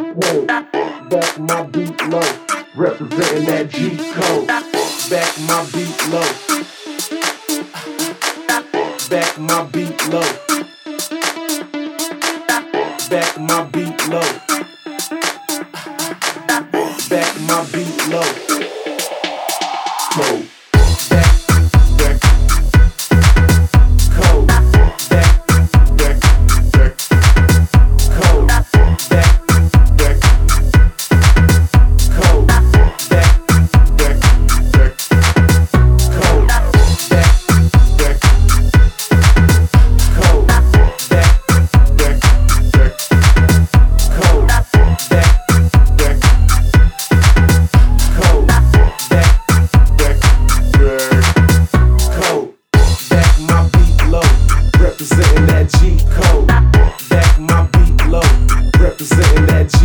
Hey, back my beat low, representing that G code. Back my beat low, back my beat low, back my beat low, back my beat low. Code. Representing that G code. Back my beat low. Representing that G